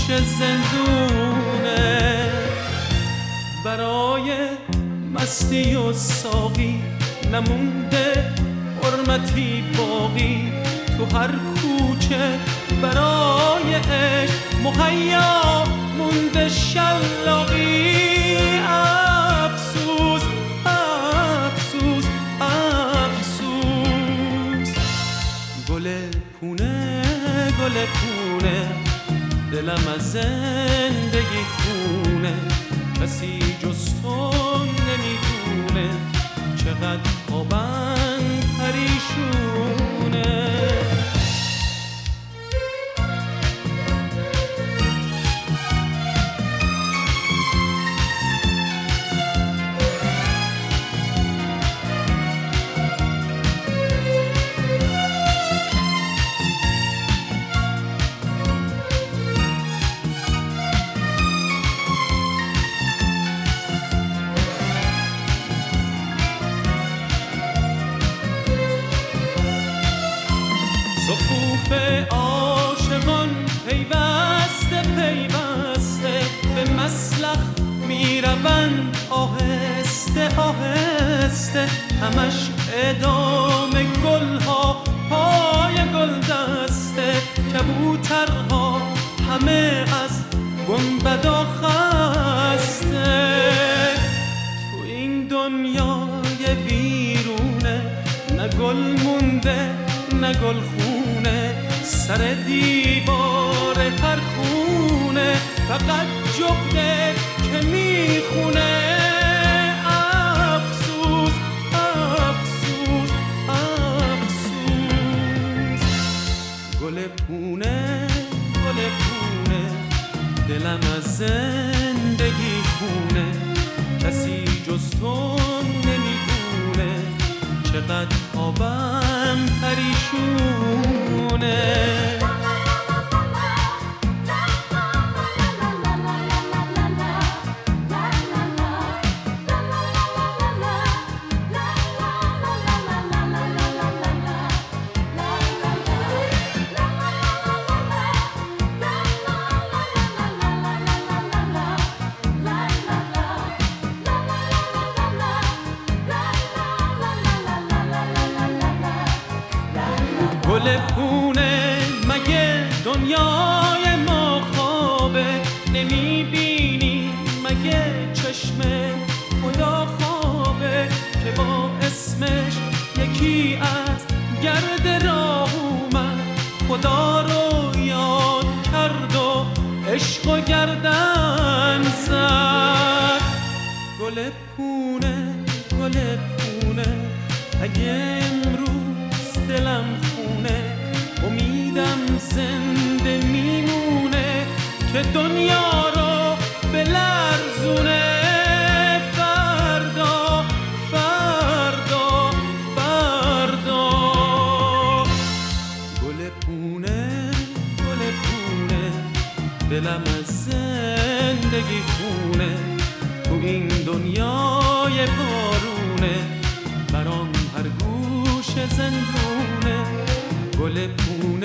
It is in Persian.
زندونه. برای مستی و ساقی نمونده حرمتی باقی، تو هر کوچه برای عشق مهیا مونده شلاقی. افسوس افسوس افسوس، گل پونه گل پونه، دلم از زندگی خونه. کسی جز تو نمیدونه چقدر خوابم پریشونه. صفوف عاشقان پیوسته پیوسته، به مسلخ میروند آهسته آهسته. همش ادامه گلها پای گل دسته، کبوترها همه از گنبدا خسته. تو این دنیای ویرونه نه گل مونده نه گل خونه، سر دیوار هر خونه فقط جغده که میخونه. افسوس افسوس افسوس، گل پونه گل پونه، دلم از زندگی خونه. کسی جز تو نمیدونه چقدر خوابم پریشونه. گل پونه مگه دنیای ما خوابه، نمیبینی مگه چشم خدا خوابه که با اسمش یکی از گرد راه اومد، خدا رو یاد کرد و عشق و گردن زد. گل پونه گل پونه، اگه امروز دلم امیدم زنده میمونه که دنیا رو بلرزونه. فردا فردا فردا، گل پونه گل پونه، دلم از زندگی خونه. تو این دنیای بارونه برام هر گوش زندونه. گل پونه